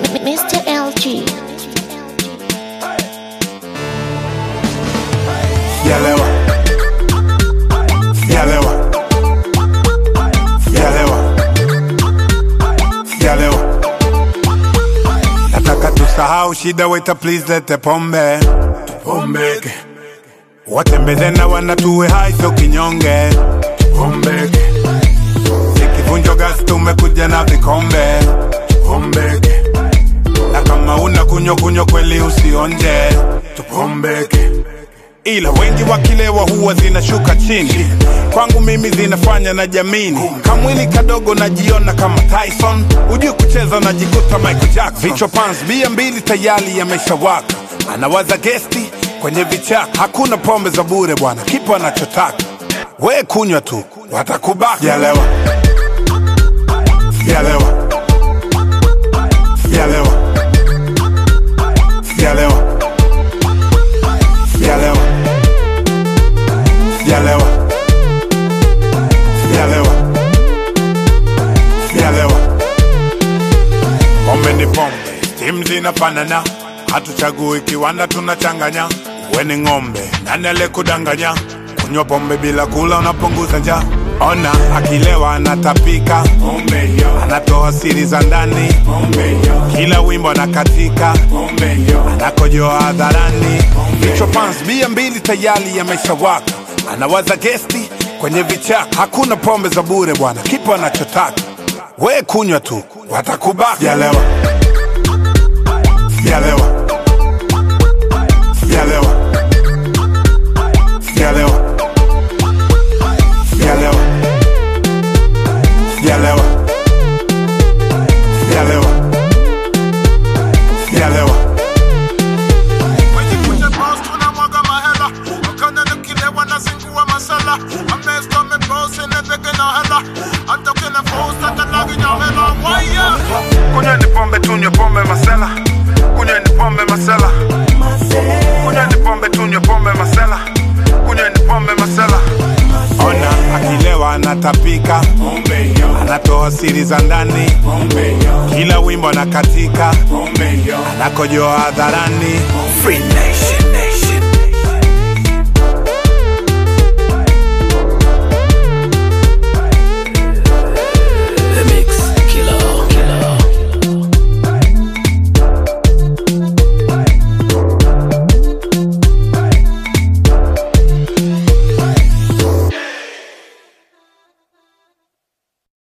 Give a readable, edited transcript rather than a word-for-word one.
Mr. LG. Sialewa, sialewa, sialewa, sialewa. Nataka tusahau shida, waiter please lete pombe. Pombeke watembeze na wanatuwe hai so kinyonge. Pombeke sikivunjo gas tumekuja na vikombe. Pombeke na kama una kunyo kweli usionje. Tupombeke ila wengi wakilewa huwa zinashuka chini. Kwangu mimi zinafanya na jamini. Kamwili kadogo najiona kama Tyson. Ujui kucheza najikuta Michael Jackson. Vichwa pans bia mbili tayari yameshawaka. Anawaza gesti kwenye vichaka. Hakuna pombe za bure bwana, kipo anachotaka. We kunywa tu, watakubaka. Sialewa, sialewa, sialewa, sialewa, sialewa, sialewa, sialewa, sialewa. Pombe ni pombe, timu zinafanana. Hatuchagui kiwanda tunachanganya. We ni ng'ombe, nani aliyekudanganya? Kunywa pombe bila kula unapunguza njaa. Ona akilewa anatapika. Pombe yo anatoa siri za ndani. Pombe yo kila wimbo anakatika. Pombe yo anakojoa hadharani. Vichwa fans bia mbili tayari yameshawaka. Anawaza gesti kwenye vichaka. Hakuna pombe za bure bwana, kipo anachotaka. We kunywa tu, watakubaka. Sialewa, sialewa, sialewa, sialewa, sialewa, sialewa, sialewa, sialewa. When you push a boss to na mwaga mahela. Wakana nukilewa na zingua masala. Amesto me boss in the thing na hela. Atoke na force hata lagi na hela. Waya kunywa ni pombe tunywe pombe masela. Kunywa ni pombe masela. Kunywa ni pombe tunywe pombe masela. Kunywa ni pombe masela. Ona akilewa anatapika. Pombe yo anatoa siri za ndani. Pombe yo kila wimbo anakatika. Pombe yo anakojoa hadharani. Free Nation.